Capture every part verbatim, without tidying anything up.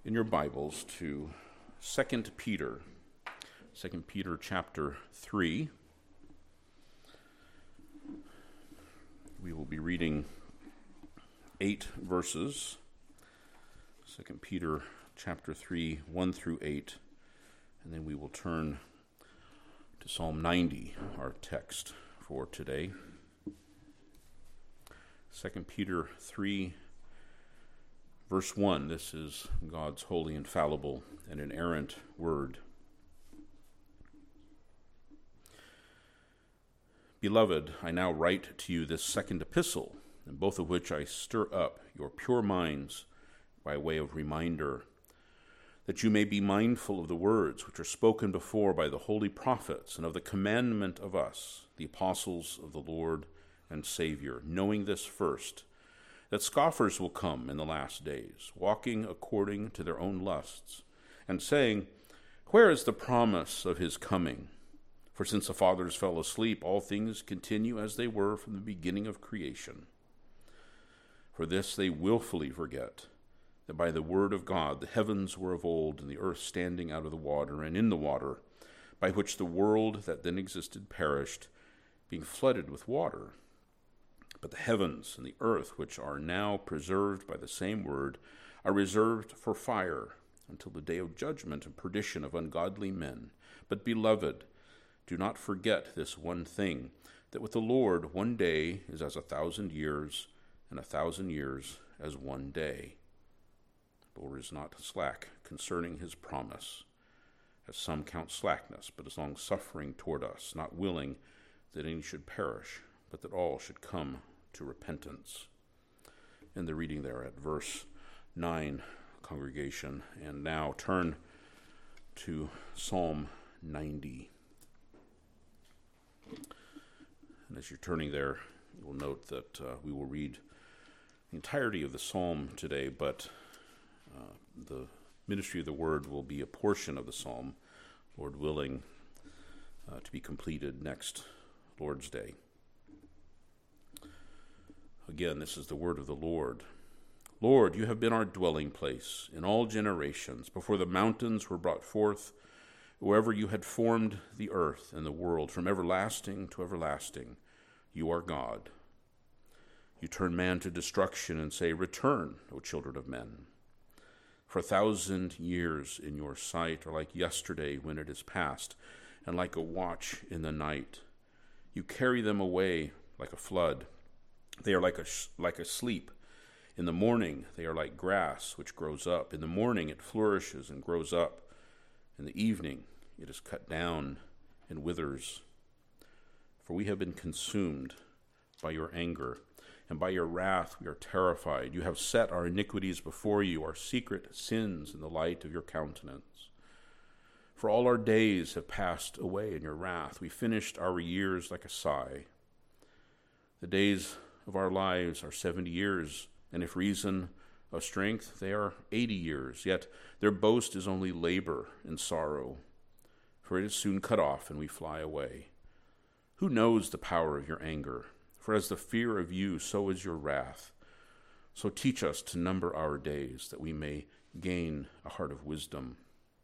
in your Bibles to Second Peter, Second Peter chapter three. We will be reading eight verses, Second Peter chapter three, one through eight, and then we will turn to Psalm ninety, our text for today. Second Peter three, verse one, this is God's holy, infallible, and inerrant word. Beloved, I now write to you this second epistle, in both of which I stir up your pure minds by way of reminder, that you may be mindful of the words which are spoken before by the holy prophets, and of the commandment of us, the apostles of the Lord and Savior, knowing this first, that scoffers will come in the last days, walking according to their own lusts, and saying, where is the promise of his coming? For since the fathers fell asleep, all things continue as they were from the beginning of creation. For this they willfully forget, that by the word of God the heavens were of old, and the earth standing out of the water and in the water, by which the world that then existed perished, being flooded with water. But the heavens and the earth, which are now preserved by the same word, are reserved for fire until the day of judgment and perdition of ungodly men. But, beloved, do not forget this one thing, that with the Lord one day is as a thousand years, and a thousand years as one day. The Lord is not slack concerning his promise, as some count slackness, but is long-suffering toward us, not willing that any should perish, but that all should come to repentance. In the reading there at verse nine, congregation, and now turn to Psalm ninety. And as you're turning there, you will note that uh, we will read the entirety of the psalm today, but uh, the ministry of the word will be a portion of the psalm, Lord willing, uh, to be completed next Lord's Day. Again, this is the word of the Lord. Lord, you have been our dwelling place in all generations. Before the mountains were brought forth, wherever you had formed the earth and the world, from everlasting to everlasting, you are God. You turn man to destruction and say, return, O children of men. For a thousand years in your sight are like yesterday when it is past, and like a watch in the night. You carry them away like a flood. They are like a like a sleep. In the morning they are like grass which grows up. In the morning it flourishes and grows up. In the evening it is cut down and withers. For we have been consumed by your anger, and by your wrath we are terrified. You have set our iniquities before you, our secret sins in the light of your countenance. For all our days have passed away in your wrath. We finished our years like a sigh. The days of our lives are seventy years, and if reason of strength, they are eighty years. Yet their boast is only labor and sorrow, for it is soon cut off, and we fly away. Who knows the power of your anger? For as the fear of you, so is your wrath. So teach us to number our days, that we may gain a heart of wisdom.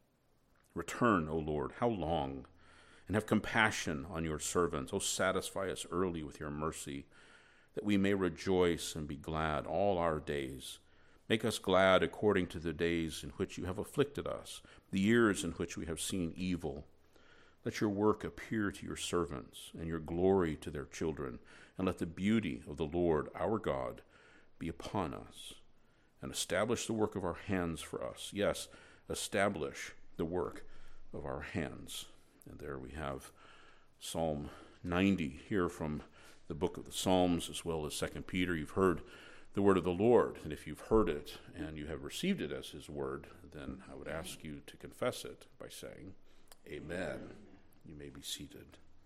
Return, O Lord, how long? And have compassion on your servants. O satisfy us early with your mercy, that we may rejoice and be glad all our days. Make us glad according to the days in which you have afflicted us, the years in which we have seen evil. Let your work appear to your servants, and your glory to their children, and let the beauty of the Lord our God be upon us, and establish the work of our hands for us. Yes, establish the work of our hands. And there we have Psalm ninety here from the book of the Psalms, as well as Second Peter. You've heard the word of the Lord, and if you've heard it and you have received it as his word, then I would ask you to confess it by saying, Amen. You may be seated.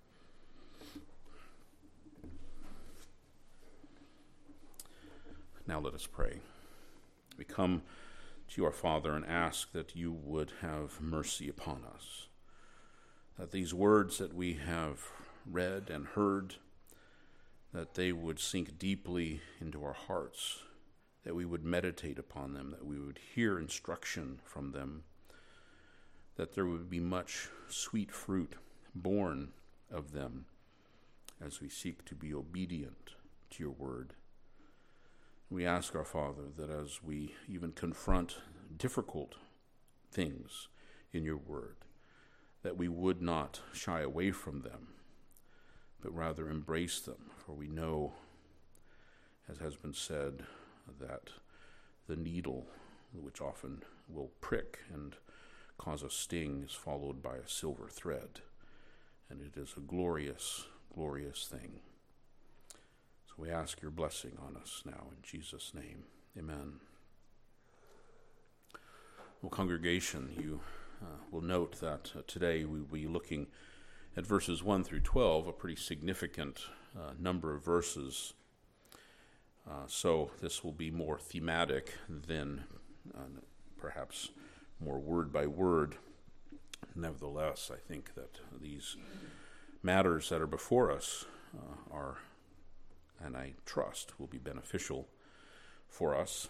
Now let us pray. We come to you, our Father, and ask that you would have mercy upon us, that these words that we have read and heard, that they would sink deeply into our hearts, that we would meditate upon them, that we would hear instruction from them, that there would be much sweet fruit born of them as we seek to be obedient to your word. We ask our Father that as we even confront difficult things in your word, that we would not shy away from them, but rather embrace them, for we know, as has been said, that the needle, which often will prick and cause a sting, is followed by a silver thread, and it is a glorious, glorious thing. So we ask your blessing on us now in Jesus' name. Amen. Well, congregation, you uh, will note that uh, today we will be looking at verses one through twelve, a pretty significant uh, number of verses. Uh, so this will be more thematic than uh, perhaps more word by word. Nevertheless, I think that these matters that are before us uh, are, and I trust, will be beneficial for us.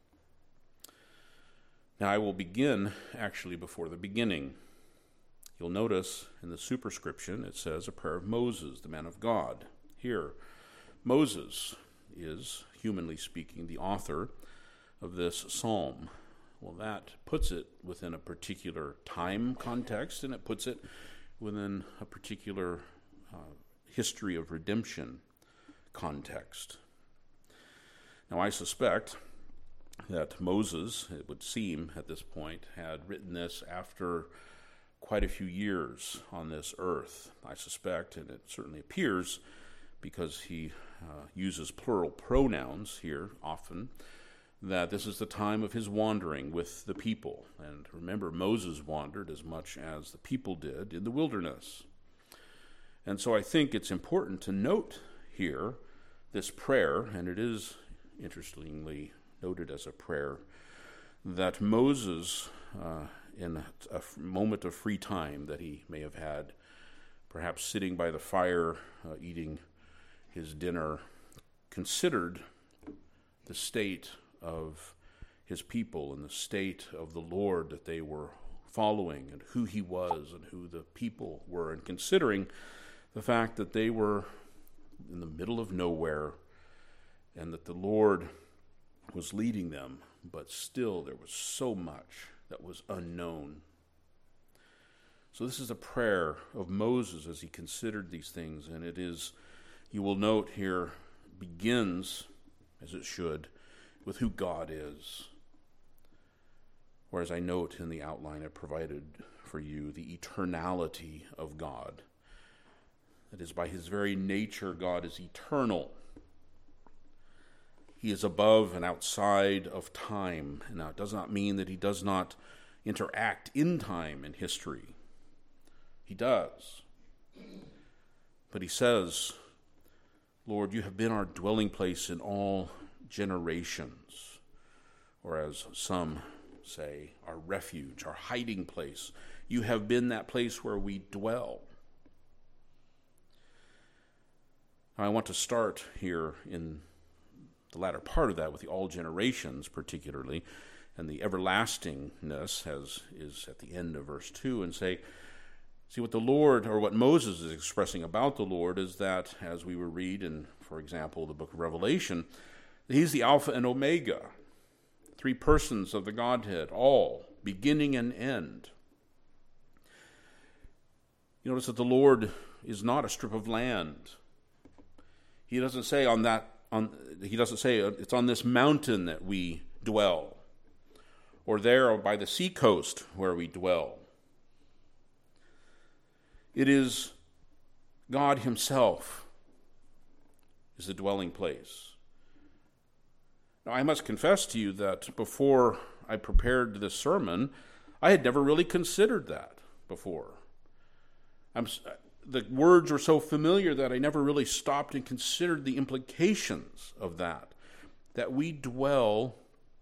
Now I will begin actually before the beginning. You'll notice in the superscription it says a prayer of Moses, the man of God. Here, Moses is, humanly speaking, the author of this psalm. Well, that puts it within a particular time context, and it puts it within a particular uh, history of redemption context. Now, I suspect that Moses, it would seem at this point, had written this after quite a few years on this earth. I suspect, and it certainly appears, because he uh, uses plural pronouns here often, that this is the time of his wandering with the people. And remember, Moses wandered as much as the people did in the wilderness. And so I think it's important to note here this prayer, and it is interestingly noted as a prayer, that Moses, uh, in a, a moment of free time that he may have had, perhaps sitting by the fire, uh, eating his dinner, considered the state of his people and the state of the Lord that they were following and who he was and who the people were, and considering the fact that they were in the middle of nowhere and that the Lord was leading them, but still there was so much that was unknown. So this is a prayer of Moses as he considered these things, and it is, you will note here, begins, as it should, with who God is. Whereas I note in the outline I provided for you the eternality of God. That is, by his very nature, God is eternal. He is above and outside of time. Now, it does not mean that he does not interact in time and history. He does. But he says, Lord, you have been our dwelling place in all generations, or as some say, our refuge, our hiding place. You have been that place where we dwell. Now, I want to start here in the latter part of that with the all generations particularly, and the everlastingness as is at the end of verse two, and say, see what the Lord, or what Moses is expressing about the Lord, is that, as we will read in, for example, the book of Revelation, that he's the Alpha and Omega, three persons of the Godhead, all, beginning and end. You notice that the Lord is not a strip of land. He doesn't say on that, on, he doesn't say it's on this mountain that we dwell, or there by the seacoast where we dwell. It is God himself is the dwelling place. Now, I must confess to you that before I prepared this sermon, I had never really considered that before. I'm, the words were so familiar that I never really stopped and considered the implications of that, that we dwell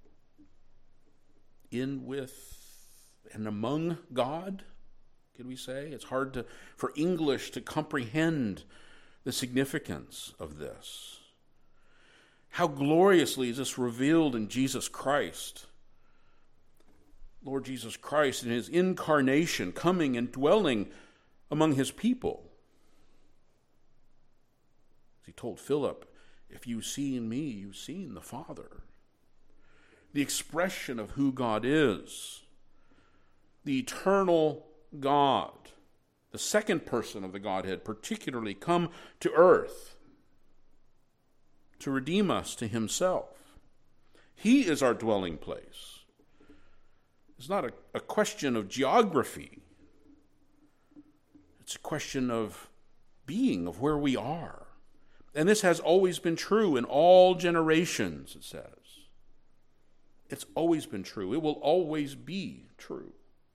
in, with, and among God, can we say? It's hard to, for English to comprehend the significance of this. How gloriously is this revealed in Jesus Christ. Lord Jesus Christ in his incarnation, coming and dwelling among his people. As he told Philip, if you've seen me, you've seen the Father. The expression of who God is. The eternal God, the second person of the Godhead, particularly come to earth to redeem us to himself. He is our dwelling place. It's not a, a question of geography. It's a question of being, of where we are. And this has always been true in all generations, it says. It's always been true. It will always be true.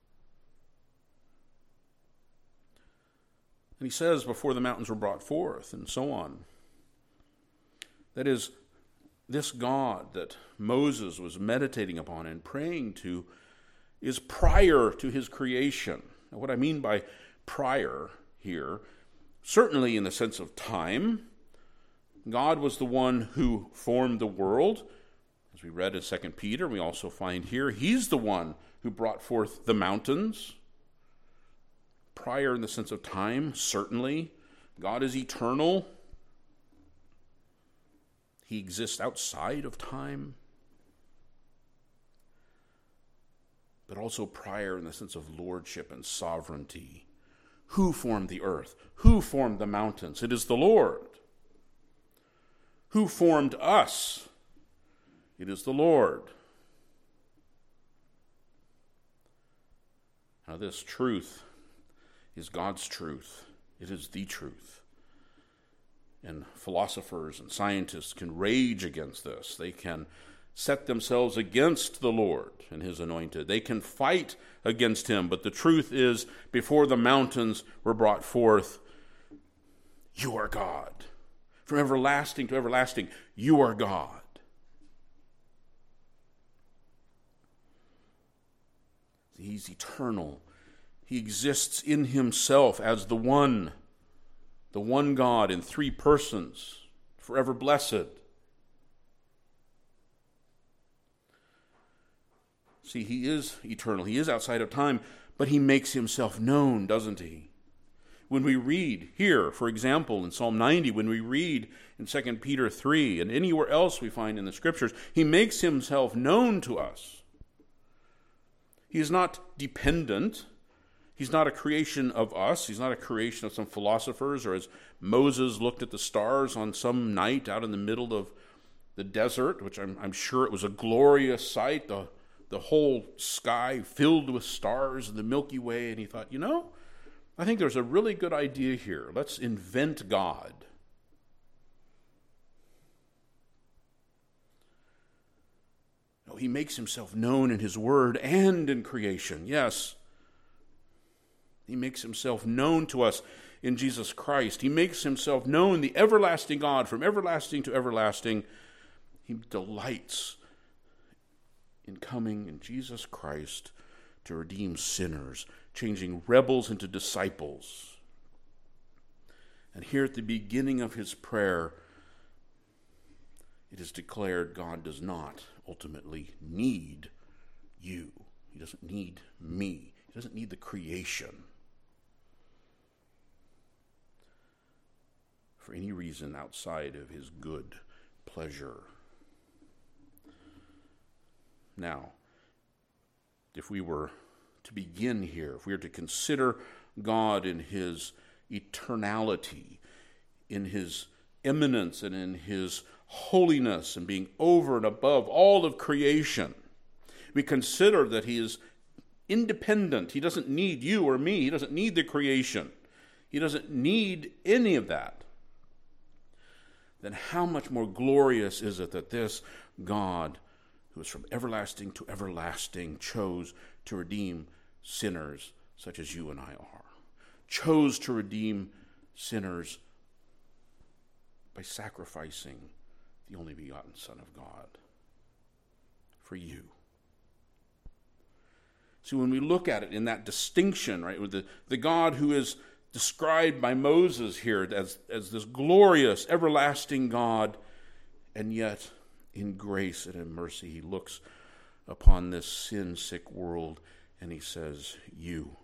And he says, before the mountains were brought forth, and so on. That is, this God that Moses was meditating upon and praying to is prior to his creation. Now, what I mean by prior here, certainly in the sense of time, God was the one who formed the world. As we read in Second Peter, we also find here, he's the one who brought forth the mountains. Prior in the sense of time, certainly. God is eternal. He exists outside of time. But also prior in the sense of lordship and sovereignty. Who formed the earth? Who formed the mountains? It is the Lord. Who formed us? It is the Lord. Now this truth is God's truth. It is the truth. And philosophers and scientists can rage against this. They can set themselves against the Lord and his anointed. They can fight against him. But the truth is, before the mountains were brought forth, you are God. From everlasting to everlasting, you are God. He's eternal. He exists in himself as the one, the one God in three persons, forever blessed. See, he is eternal. He is outside of time, but he makes himself known, doesn't he? When we read here, for example, in Psalm ninety, when we read in Second Peter three, and anywhere else we find in the Scriptures, he makes himself known to us. He is not dependent. He's not a creation of us. He's not a creation of some philosophers, or as Moses looked at the stars on some night out in the middle of the desert, which I'm, I'm sure it was a glorious sight, the, the whole sky filled with stars in the Milky Way, and he thought, you know, I think there's a really good idea here. Let's invent God. No, he makes himself known in his word and in creation. Yes, he makes himself known to us in Jesus Christ. He makes himself known, the everlasting God, from everlasting to everlasting. He delights in coming in Jesus Christ to redeem sinners, changing rebels into disciples. And here at the beginning of his prayer, it is declared God does not ultimately need you. He doesn't need me. He doesn't need the creation for any reason outside of his good pleasure. Now, if we were to begin here, if we were to consider God in his eternality, in his eminence, and in his holiness, and being over and above all of creation, we consider that he is independent. He doesn't need you or me. He doesn't need the creation. He doesn't need any of that. Then how much more glorious is it that this God, who is from everlasting to everlasting, chose to redeem sinners such as you and I are. Chose to redeem sinners by sacrificing the only begotten Son of God for you. See, when we look at it in that distinction, right, with the, the God who is described by Moses here as, as this glorious, everlasting God, And yet, in grace and in mercy, he looks upon this sin-sick world and he says, you.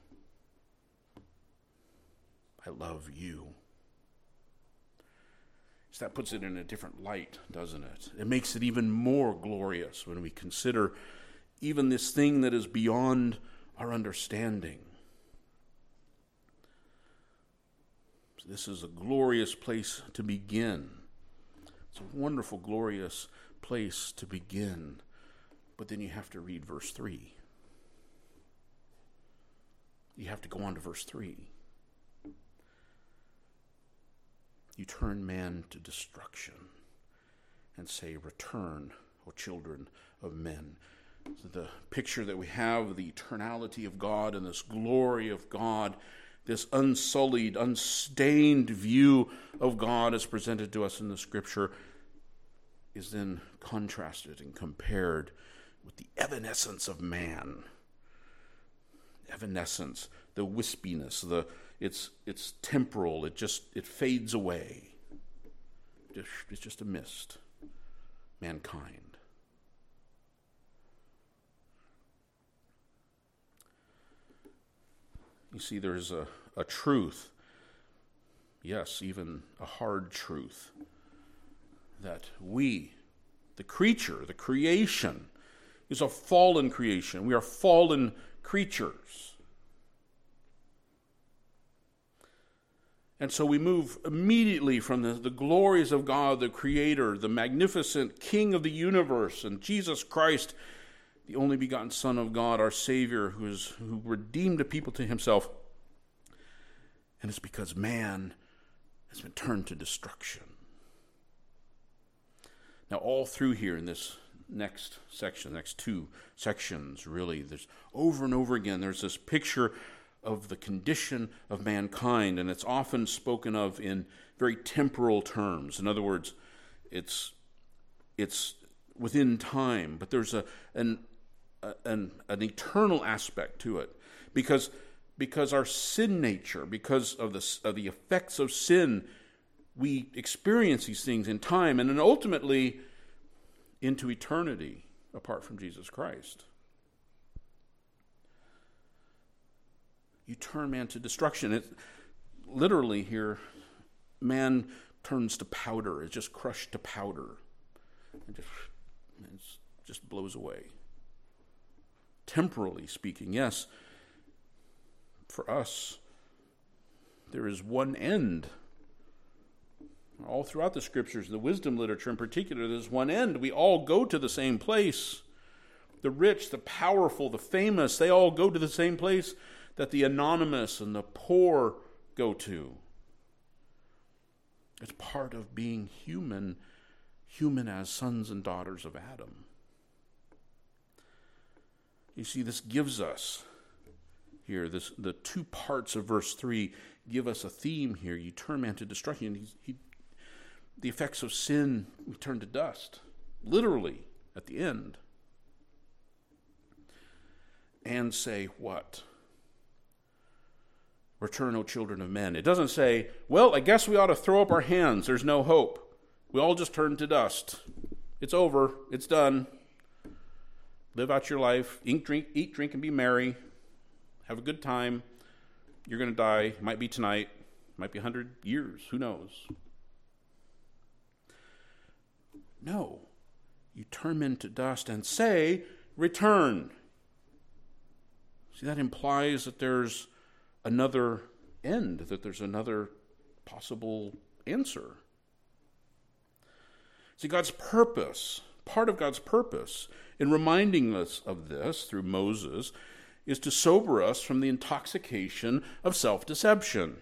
I love you. So that puts it in a different light, doesn't it? It makes it even more glorious when we consider even this thing that is beyond our understanding. So this is a glorious place to begin. It's a wonderful, glorious place to begin. But then you have to read verse three. You have to go on to verse three. You turn man to destruction and say, return, O children of men. So the picture that we have of the eternality of God and this glory of God, this unsullied, unstained view of God as presented to us in the Scripture, is then contrasted and compared with the evanescence of man. Evanescence, the wispiness, the it's it's temporal. It just it fades away. Just, it's just a mist. Mankind. You see, there's a, a truth, yes, even a hard truth, that we, the creature, the creation, is a fallen creation. We are fallen creatures. And so we move immediately from the, the glories of God, the Creator, the magnificent King of the universe, and Jesus Christ, the only begotten Son of God, our Savior, who is who redeemed a people to himself. And it's because man has been turned to destruction. Now, all through here in this next section, next two sections, really, there's over and over again, there's this picture of the condition of mankind, and it's often spoken of in very temporal terms. In other words, it's it's within time, but there's a an an, an eternal aspect to it, because because our sin nature, because of the of the effects of sin, we experience these things in time, and then ultimately into eternity apart from Jesus Christ. You turn man to destruction. It literally here, man turns to powder. It's just crushed to powder. It just, it just blows away. Temporally speaking, yes, for us, there is one end. All throughout the Scriptures, the wisdom literature in particular, there's one end. We all go to the same place. The rich, the powerful, the famous, they all go to the same place that the anonymous and the poor go to. It's part of being human, human as sons and daughters of Adam. You see, this gives us here, this the two parts of verse three give us a theme here. You turn man to destruction. He, he, the effects of sin, we turn to dust, literally, at the end. And say what? Return, O children of men. It doesn't say, well, I guess we ought to throw up our hands. There's no hope. We all just turn to dust. It's over. It's done. Live out your life. Eat, drink, eat, drink, and be merry. Have a good time. You're going to die. It might be tonight. It might be a hundred years. Who knows? No. You turn men to dust and say, return. See, that implies that there's another end, that there's another possible answer. See, God's purpose, part of God's purpose in reminding us of this through Moses, is to sober us from the intoxication of self-deception.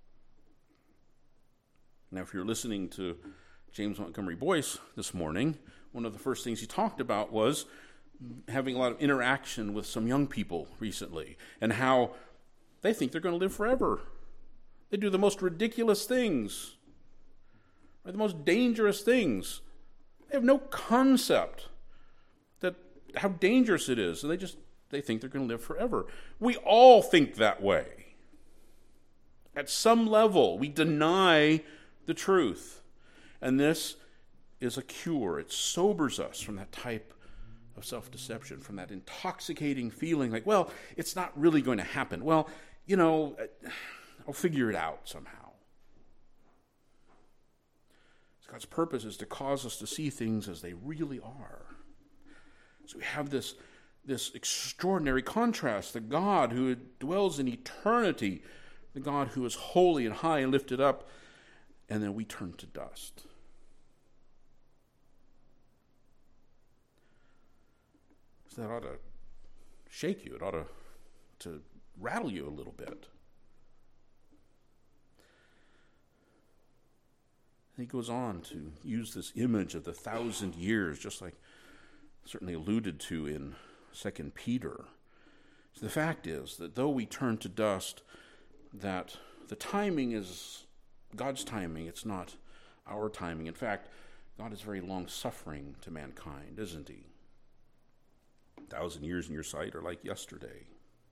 Now, if you're listening to James Montgomery Boyce this morning, one of the first things he talked about was having a lot of interaction with some young people recently, and how they think they're going to live forever. They do the most ridiculous things, or the most dangerous things. They have no concept that how dangerous it is, and they just they think they're going to live forever. We all think that way. At some level, we deny the truth, and this is a cure. It sobers us from that type of self-deception, from that intoxicating feeling like, well, it's not really going to happen. Well, you know, I'll figure it out somehow. God's purpose is to cause us to see things as they really are. So we have this, this extraordinary contrast, the God who dwells in eternity, the God who is holy and high and lifted up, and then we turn to dust. So that ought to shake you. It ought to, to rattle you a little bit. And he goes on to use this image of the thousand years, just like certainly alluded to in Second Peter. So the fact is that though we turn to dust, that the timing is God's timing. It's not our timing. In fact, God is very long-suffering to mankind, isn't he? A thousand years in your sight are like yesterday.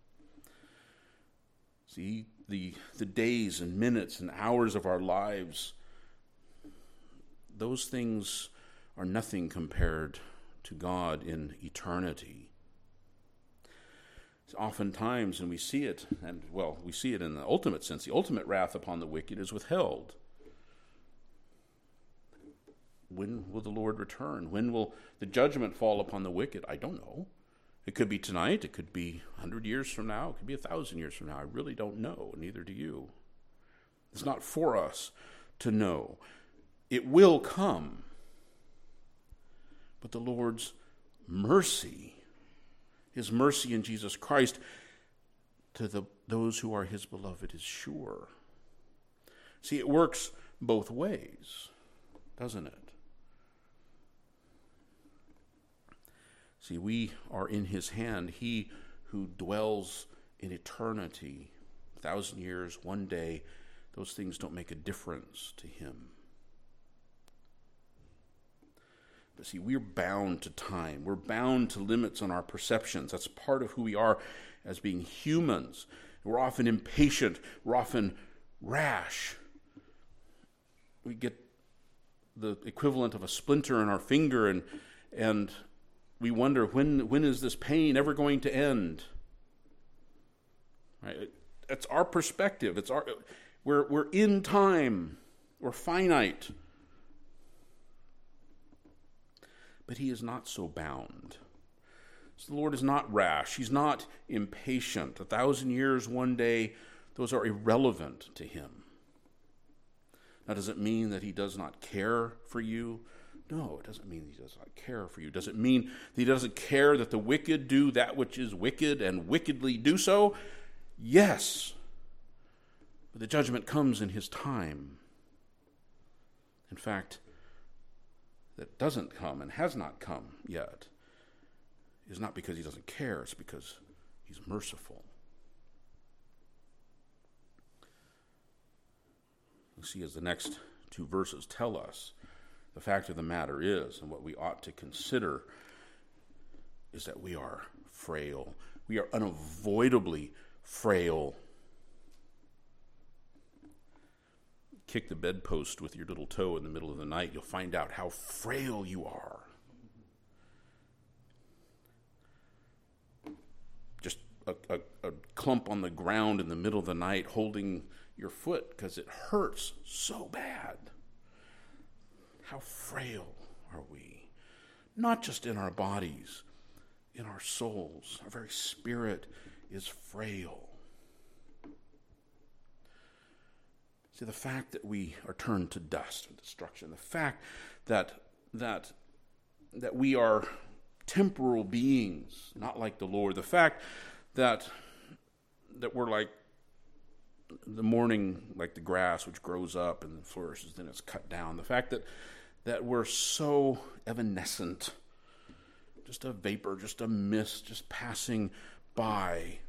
See, the, the days and minutes and hours of our lives, those things are nothing compared to God in eternity. Oftentimes, and we see it, and well, we see it in the ultimate sense, the ultimate wrath upon the wicked is withheld. When will the Lord return? When will the judgment fall upon the wicked? I don't know. It could be tonight, it could be a hundred years from now, it could be a thousand years from now. I really don't know, and neither do you. It's not for us to know. It will come. But the Lord's mercy, his mercy in Jesus Christ to the, those who are his beloved is sure. See, it works both ways, doesn't it? See, we are in his hand. He who dwells in eternity, a thousand years, one day, those things don't make a difference to him. But see, we're bound to time. We're bound to limits on our perceptions. That's part of who we are as being humans. We're often impatient. We're often rash. We get the equivalent of a splinter in our finger, and and we wonder, when when is this pain ever going to end? Right? That's our perspective. It's our we're we're in time. We're finite. But he is not so bound. So the Lord is not rash. He's not impatient. A thousand years, one day, those are irrelevant to him. Now, does it mean that he does not care for you? No, it doesn't mean he does not care for you. Does it mean that he doesn't care that the wicked do that which is wicked and wickedly do so? Yes. But the judgment comes in his time. In fact, that doesn't come and has not come yet is not because he doesn't care, it's because he's merciful. You see, as the next two verses tell us, the fact of the matter is, and what we ought to consider, is that we are frail. We are unavoidably frail. Kick the bedpost with your little toe in the middle of the night, you'll find out how frail you are. Just a, a, a clump on the ground in the middle of the night holding your foot because it hurts so bad. How frail are we? Not just in our bodies, in our souls. Our very spirit is frail. See, the fact that we are turned to dust and destruction, the fact that that that we are temporal beings, not like the Lord, the fact that that we're like the morning, like the grass which grows up and flourishes, then it's cut down, the fact that that we're so evanescent, just a vapor, just a mist, just passing by.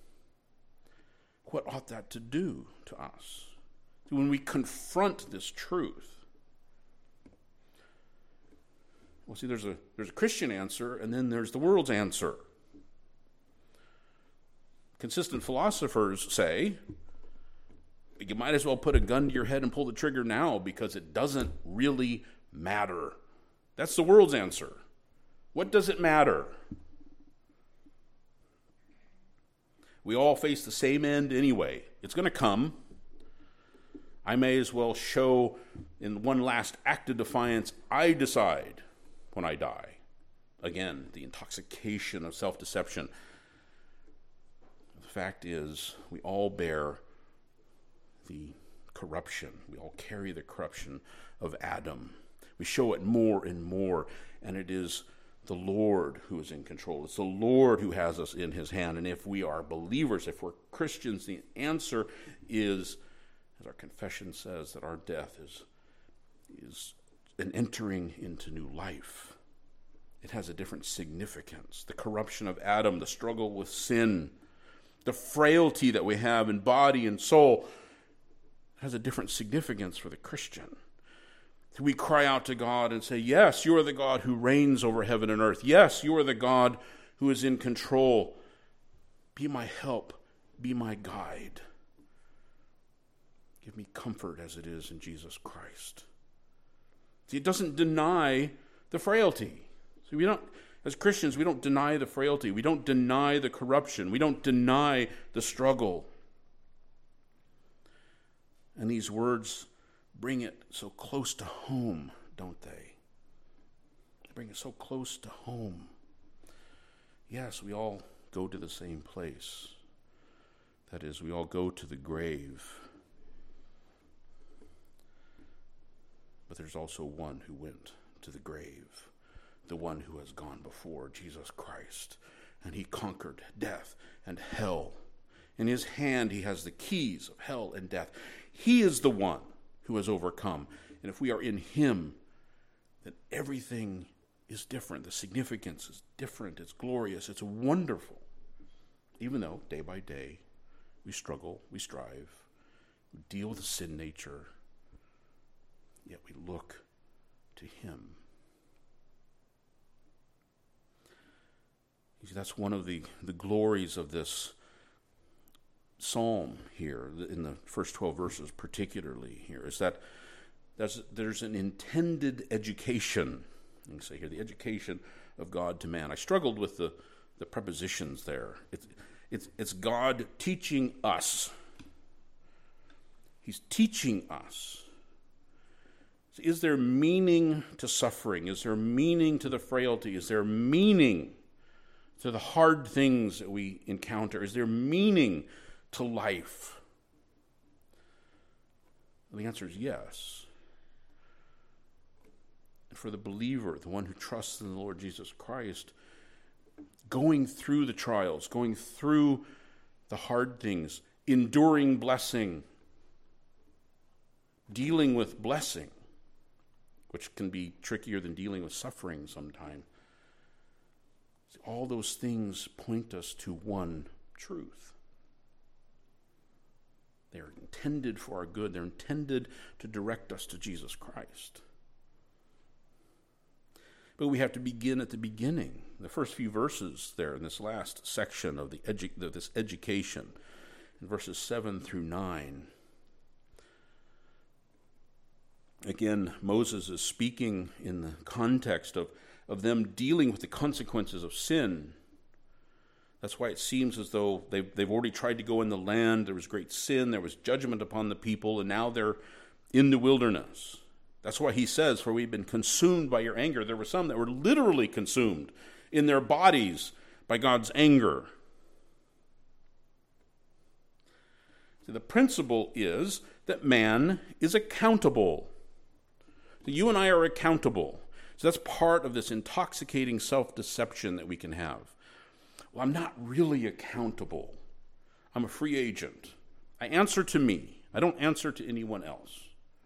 What ought that to do to us? When we confront this truth, well, see, there's a there's a Christian answer, and then there's the world's answer. Consistent philosophers say, you might as well put a gun to your head and pull the trigger now because it doesn't really matter That's the world's answer. What does it matter? We all face the same end anyway. It's going to come. I may as well show in one last act of defiance, I decide when I die. Again, the intoxication of self-deception. The fact is, we all bear the corruption. We all carry the corruption of Adam. We show it more and more, and it is the Lord who is in control. It's the Lord who has us in his hand. And if we are believers, if we're Christians, the answer is, as our confession says, that our death is, is an entering into new life. It has a different significance. The corruption of Adam, the struggle with sin, the frailty that we have in body and soul has a different significance for the Christian. We cry out to God and say, yes, you are the God who reigns over heaven and earth. Yes, you are the God who is in control. Be my help. Be my guide. Give me comfort as it is in Jesus Christ. See, it doesn't deny the frailty. See, we don't, as Christians, we don't deny the frailty. We don't deny the corruption. We don't deny the struggle. And these words bring it so close to home, don't they? They bring it so close to home. Yes, we all go to the same place. That is, we all go to the grave. But there's also one who went to the grave, the one who has gone before, Jesus Christ. And he conquered death and hell. In his hand he has the keys of hell and death. He is the one who has overcome. And if we are in him, then everything is different. The significance is different. It's glorious. It's wonderful. Even though day by day we struggle, we strive, we deal with the sin nature, yet we look to him. You see, that's one of the, the glories of this psalm here, in the first twelve verses particularly here, is that there's, there's an intended education. You can say here, the education of God to man. I struggled with the, the prepositions there. It's, it's, it's God teaching us. He's teaching us. Is there meaning to suffering? Is there meaning to the frailty? Is there meaning to the hard things that we encounter? Is there meaning to life? The answer is yes. And for the believer, the one who trusts in the Lord Jesus Christ, going through the trials, going through the hard things, enduring blessing, dealing with blessing, which can be trickier than dealing with suffering sometimes. All those things point us to one truth. They're intended for our good. They're intended to direct us to Jesus Christ. But we have to begin at the beginning. The first few verses there in this last section of the edu- this education, in verses seven through nine. Again, Moses is speaking in the context of, of them dealing with the consequences of sin. That's why it seems as though they've, they've already tried to go in the land. There was great sin. There was judgment upon the people. And now they're in the wilderness. That's why he says, for we've been consumed by your anger. There were some that were literally consumed in their bodies by God's anger. So the principle is that man is accountable. So you and I are accountable. So that's part of this intoxicating self-deception that we can have. Well, I'm not really accountable. I'm a free agent. I answer to me. I don't answer to anyone else.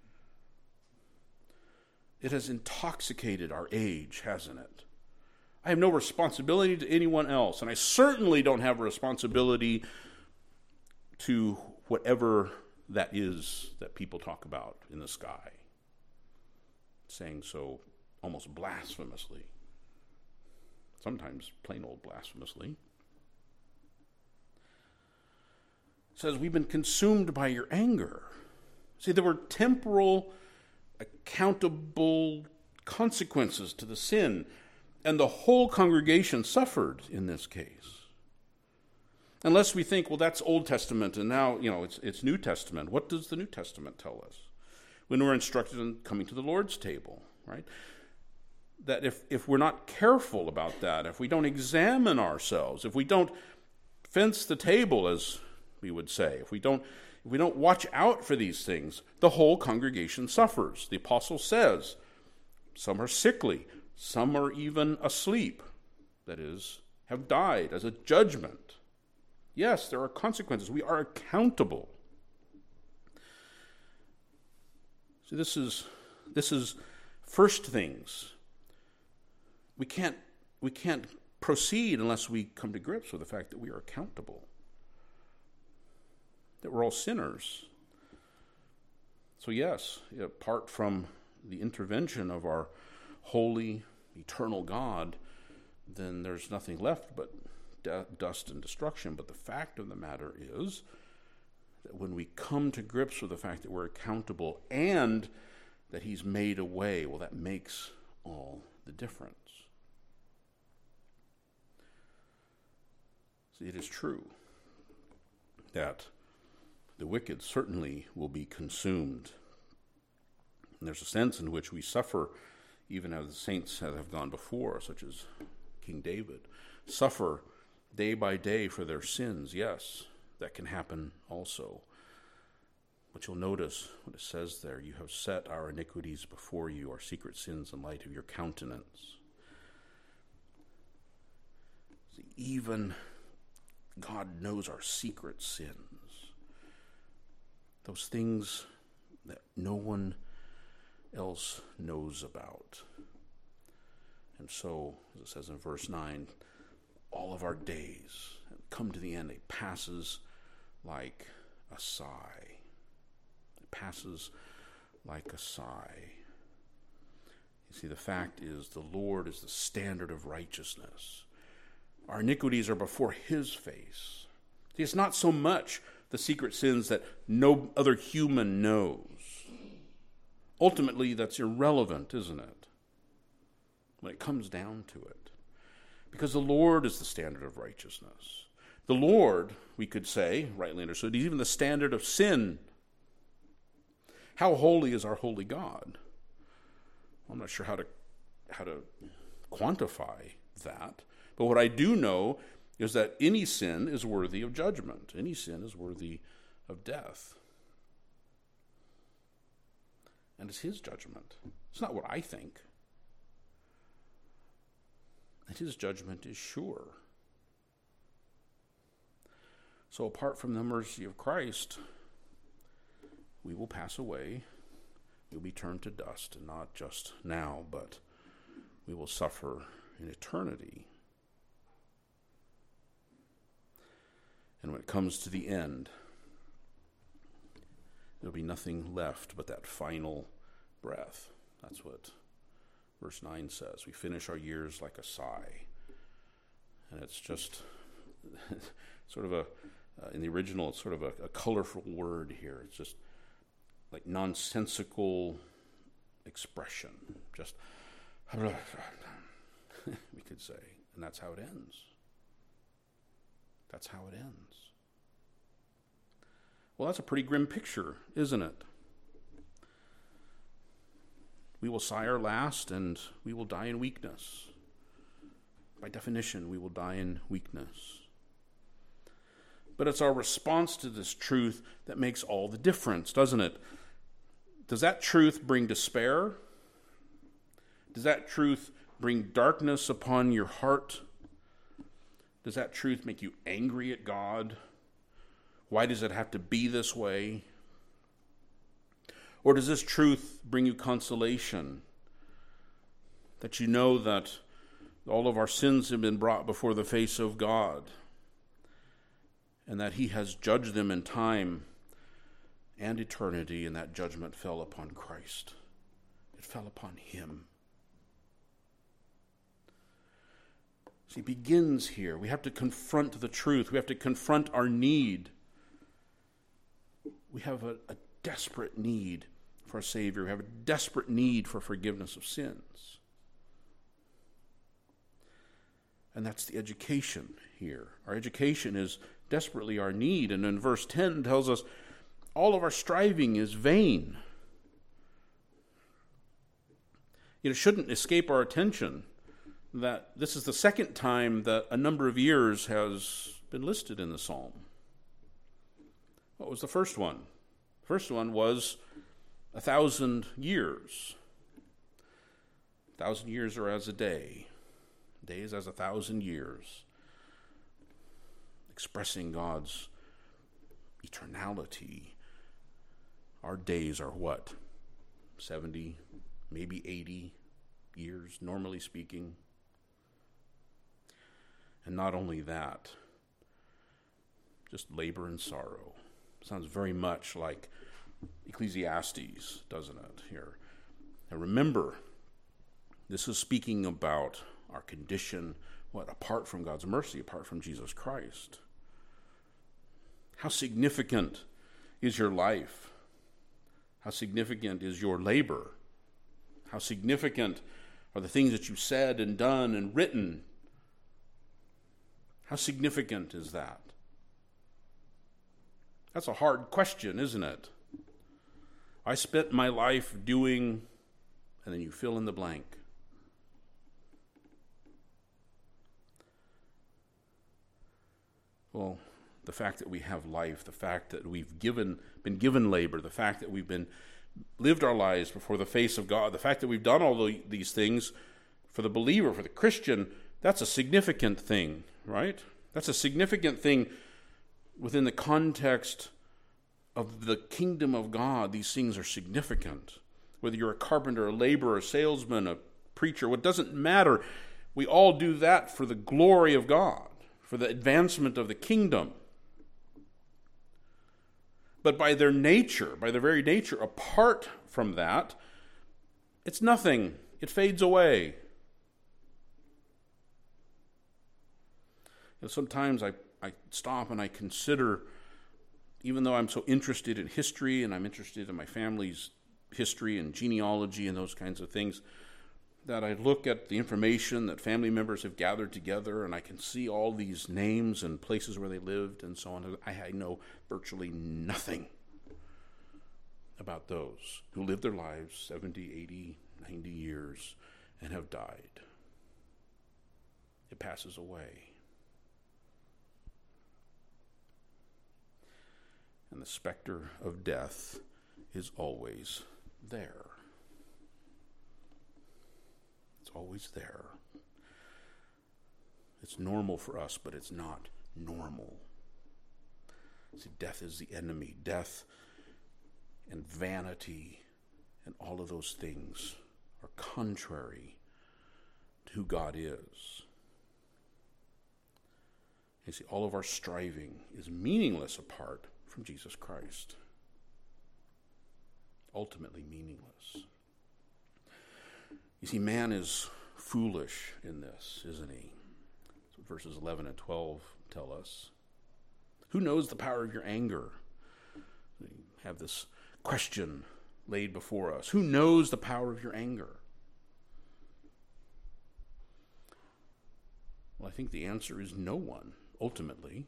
It has intoxicated our age, hasn't it? I have no responsibility to anyone else, and I certainly don't have a responsibility to whatever that is that people talk about in the sky, saying so almost blasphemously. Sometimes plain old blasphemously. It says, we've been consumed by your anger. See, there were temporal, accountable consequences to the sin, and the whole congregation suffered in this case. Unless we think, well, that's Old Testament, and now, you know, it's, it's New Testament. What does the New Testament tell us? When we're instructed in coming to the Lord's table, right? That if, if we're not careful about that, if we don't examine ourselves, if we don't fence the table, as we would say, if we don't if we don't watch out for these things, the whole congregation suffers. The apostle says, some are sickly, some are even asleep, that is, have died as a judgment. Yes, there are consequences. We are accountable. So this is this is first things. We can't we can't proceed unless we come to grips with the fact that we are accountable, that we're all sinners. So yes, apart from the intervention of our holy, eternal God, then there's nothing left but de- dust and destruction. But the fact of the matter is that when we come to grips with the fact that we're accountable and that he's made a way, well, that makes all the difference. See, it is true that the wicked certainly will be consumed. And there's a sense in which we suffer, even as the saints that have gone before, such as King David, suffer day by day for their sins. Yes, that can happen also. But you'll notice what it says there. You have set our iniquities before you, our secret sins in light of your countenance. See, even God knows our secret sins. Those things that no one else knows about. And so, as it says in verse nine, all of our days come to the end. It passes like a sigh. It passes like a sigh. You see, the fact is the Lord is the standard of righteousness. Our iniquities are before his face. See, it's not so much the secret sins that no other human knows. Ultimately, that's irrelevant, isn't it? When it comes down to it. Because the Lord is the standard of righteousness. The Lord, we could say, rightly understood, is even the standard of sin. How holy is our holy God? I'm not sure how to how to quantify that. But what I do know is that any sin is worthy of judgment. Any sin is worthy of death. And it's his judgment. It's not what I think. And his judgment is sure. So apart from the mercy of Christ, we will pass away. We'll be turned to dust, and not just now, but we will suffer in eternity. And when it comes to the end, there'll be nothing left but that final breath. That's what verse nine says. We finish our years like a sigh. And it's just sort of a, uh, in the original, it's sort of a, a colorful word here. It's just like nonsensical expression. Just, we could say. And that's how it ends. That's how it ends. Well, that's a pretty grim picture, isn't it? We will sigh our last, and we will die in weakness. By definition, we will die in weakness. But it's our response to this truth that makes all the difference, doesn't it? Does that truth bring despair? Does that truth bring darkness upon your heart? Does that truth make you angry at God? Why does it have to be this way? Or does this truth bring you consolation? That you know that all of our sins have been brought before the face of God, and that he has judged them in time and eternity, and that judgment fell upon Christ. It fell upon him. See, it begins here. We have to confront the truth. We have to confront our need. We have a, a desperate need for a Savior. We have a desperate need for forgiveness of sins. And that's the education here. Our education is desperately our need. And in verse ten tells us all of our striving is vain. It shouldn't escape our attention that this is the second time that a number of years has been listed in the psalm. What was the first one? The first one was a thousand years. A thousand years are as a day. A day is as a thousand years. Expressing God's eternality. Our days are what? seventy, maybe eighty years, normally speaking. And not only that, just labor and sorrow. Sounds very much like Ecclesiastes, doesn't it, here? Now remember, this is speaking about our condition, what, apart from God's mercy, apart from Jesus Christ. How significant is your life? How significant is your labor? How significant are the things that you've said and done and written? How significant is that? That's a hard question, isn't it? I spent my life doing, and then you fill in the blank. Well, the fact that we have life, the fact that we've given, been given labor, the fact that we've been lived our lives before the face of God, the fact that we've done all the, these things for the believer, for the Christian, that's a significant thing, right? That's a significant thing within the context of the kingdom of God. These things are significant. Whether you're a carpenter, a laborer, a salesman, a preacher, what doesn't matter. We all do that for the glory of God, for the advancement of the kingdom. But by their nature, by their very nature, apart from that, it's nothing. It fades away. You know, sometimes I, I stop and I consider, even though I'm so interested in history and I'm interested in my family's history and genealogy and those kinds of things, that I look at the information that family members have gathered together and I can see all these names and places where they lived and so on. I, I know virtually nothing about those who lived their lives seventy, eighty, ninety years and have died. It passes away. And the specter of death is always there. It's always there. It's normal for us, but it's not normal. See, death is the enemy. Death and vanity and all of those things are contrary to who God is. You see, all of our striving is meaningless apart from Jesus Christ. Ultimately meaningless. You see, man is foolish in this, isn't he? That's what verses eleven and twelve tell us. Who knows the power of your anger? We have this question laid before us. Who knows the power of your anger? Well, I think the answer is no one, ultimately.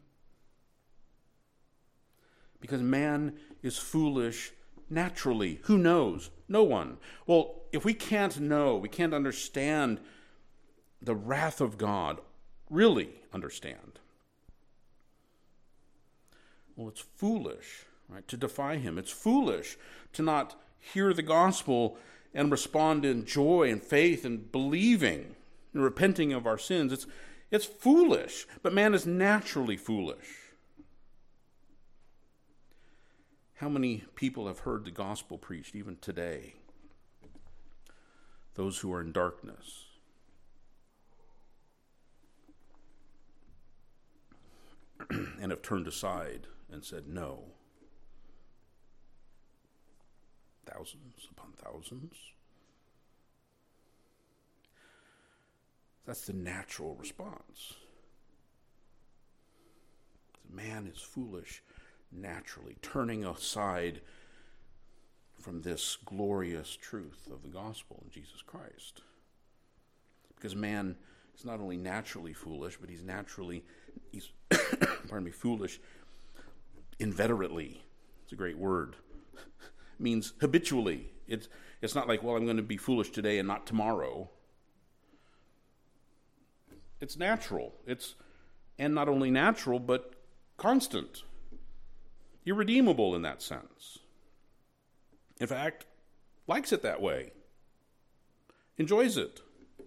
Because man is foolish naturally. Who knows? No one. Well, if we can't know, we can't understand the wrath of God, really understand, well, it's foolish, right, to defy him. It's foolish to not hear the gospel and respond in joy and faith and believing and repenting of our sins. It's, it's foolish, but man is naturally foolish. How many people have heard the gospel preached even today? Those who are in darkness. And have turned aside and said no. Thousands upon thousands. That's the natural response. Man is foolish naturally, turning aside from this glorious truth of the gospel in Jesus Christ. Because man is not only naturally foolish, but he's naturally, he's, pardon me, foolish inveterately. It's a great word. It means habitually. It's, it's not like, well, I'm going to be foolish today and not tomorrow. It's natural. It's, and not only natural, but constant. Irredeemable in that sense. In fact, likes it that way. Enjoys it.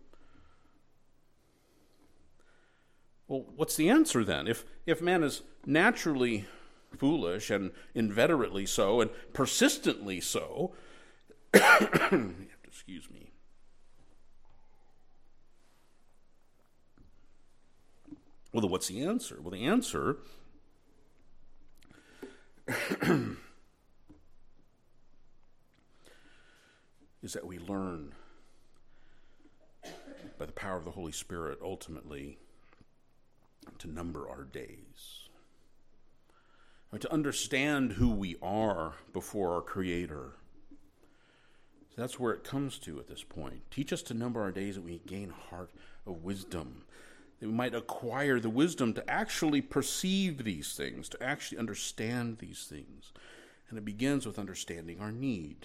Well, what's the answer then? If if man is naturally foolish and inveterately so and persistently so, you have to excuse me. Well, then what's the answer? Well, the answer is that we learn by the power of the Holy Spirit ultimately to number our days, or to understand who we are before our Creator. So that's where it comes to at this point. Teach us to number our days that we gain a heart of wisdom, that we might acquire the wisdom to actually perceive these things, to actually understand these things. And it begins with understanding our need.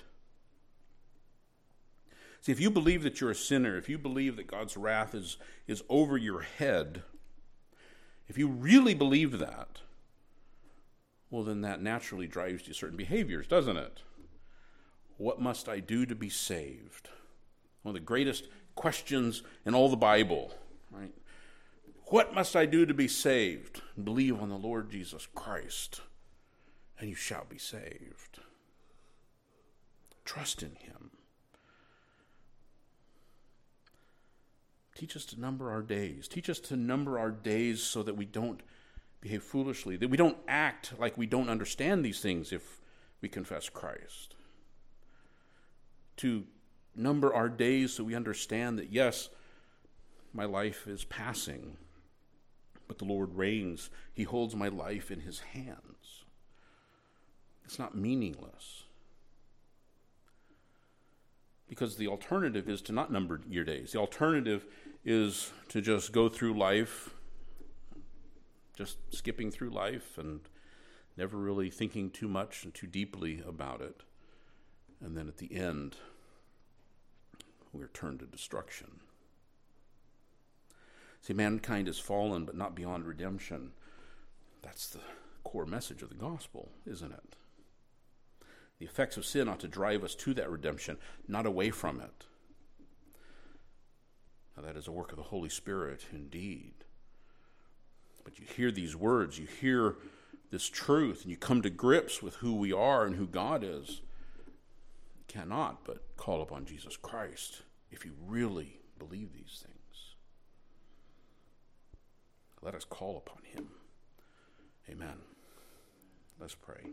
See, if you believe that you're a sinner, if you believe that God's wrath is, is over your head, if you really believe that, well, then that naturally drives you to certain behaviors, doesn't it? What must I do to be saved? One of the greatest questions in all the Bible, right? What must I do to be saved? Believe on the Lord Jesus Christ, and you shall be saved. Trust in him. Teach us to number our days. Teach us to number our days so that we don't behave foolishly, that we don't act like we don't understand these things if we confess Christ. To number our days so we understand that, yes, my life is passing, but the Lord reigns. He holds my life in his hands. It's not meaningless. Because the alternative is to not number your days. The alternative is to just go through life, just skipping through life and never really thinking too much and too deeply about it. And then at the end, we're turned to destruction. See, mankind has fallen, but not beyond redemption. That's the core message of the gospel, isn't it? The effects of sin ought to drive us to that redemption, not away from it. Now, that is a work of the Holy Spirit indeed. But you hear these words, you hear this truth, and you come to grips with who we are and who God is. You cannot but call upon Jesus Christ if you really believe these things. Let us call upon him. Amen. Let's pray.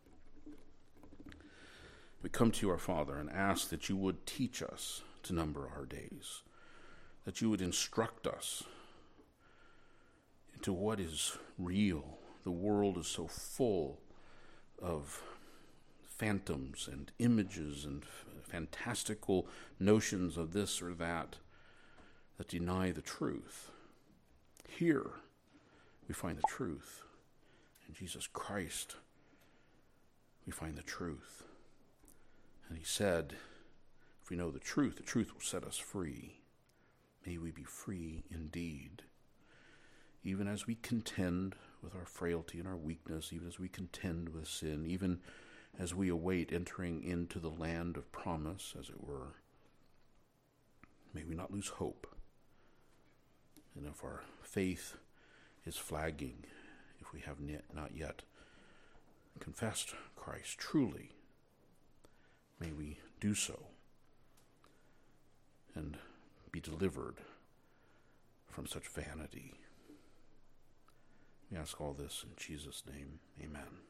We come to you, our Father, and ask that you would teach us to number our days, that you would instruct us into what is real. The world is so full of phantoms and images and f- fantastical notions of this or that that deny the truth. Here we find the truth. In Jesus Christ we find the truth. And he said, if we know the truth, the truth will set us free. May we be free indeed. Even as we contend with our frailty and our weakness, even as we contend with sin, even as we await entering into the land of promise, as it were, may we not lose hope. And if our faith is flagging, if we have not yet confessed Christ truly, may we do so and be delivered from such vanity. We ask all this in Jesus' name. Amen.